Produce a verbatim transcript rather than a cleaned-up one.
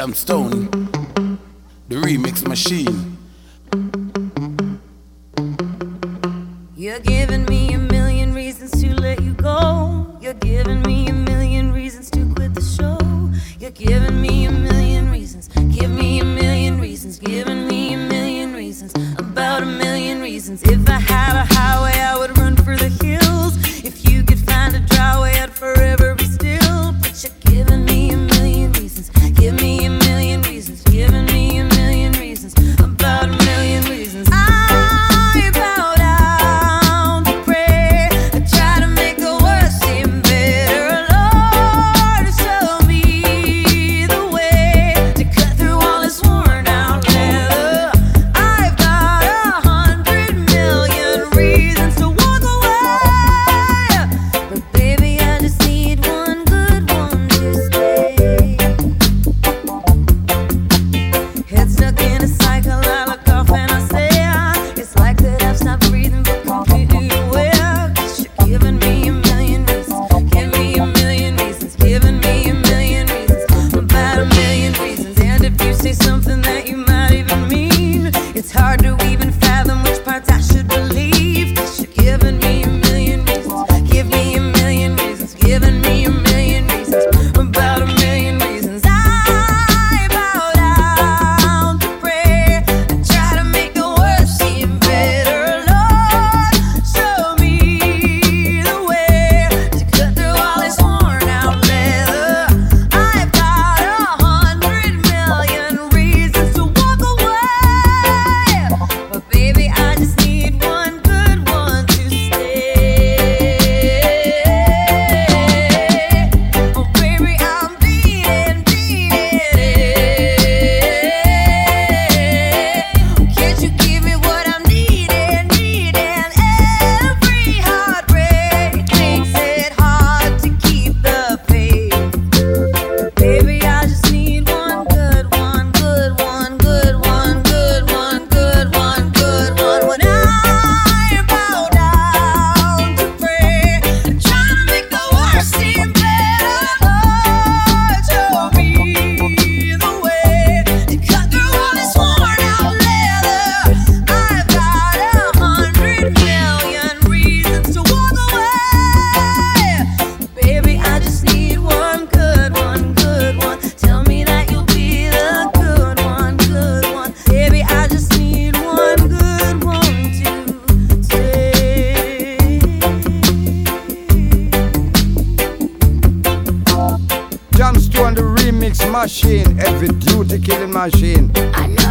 Jamstone, the remix machine. You're giving me a million reasons to let you go. You're giving me a million reasons to quit the show. You're giving me a million reasons. Give me a million reasons. Giving me a million reasons. About a million reasons. If I had a highway, I would run for the hills. If you could find a dry way, I'd forever be still. But you're giving me a million reasons. Give me a million reasons. Giving me a million reasons. About a million reasons. I bow down to pray. I try to make the worst seem better. Lord, show me the way to cut through all this worn out leather. I've got a hundred million reasons to walk away, but baby, I just need one good one to stay. Head stuck in a cycle, I look off and I say, ah, it's like that I've stopped breathing but completely aware. 'Cause you're giving me a million reasons. Give me a million reasons. Giving me a million reasons. About a million reasons. And if you say something that you might even mean, it's hard to even fathom which parts I should believe. 'Cause you're giving me a million reasons. Give me a million reasons. Giving me a million reasons. About a million reasons. I bow down to pray. I try to make the worst seem better. Lord, show me the way to cut through all this worn out leather. I've got a hundred million reasons to walk away, but baby, I just need one good one to stay. Oh baby, I'm beating, beating. Can't you give me what I'm needing, needing? Every heartbreak makes it hard to keep the faith. Baby, I just need one good one, good one, good one, good one, good one, good one. When I bow down to pray and try to make the worst seem better, Lord, show me the way to cut through all this worn out leather. I've got a hundred million reasons to walk away, baby, I just need one good one, good one. Tell me that you'll be the good one, good one. Baby, I just need one good one to stay. Jamstone, the remix machine, every duty killing machine. I know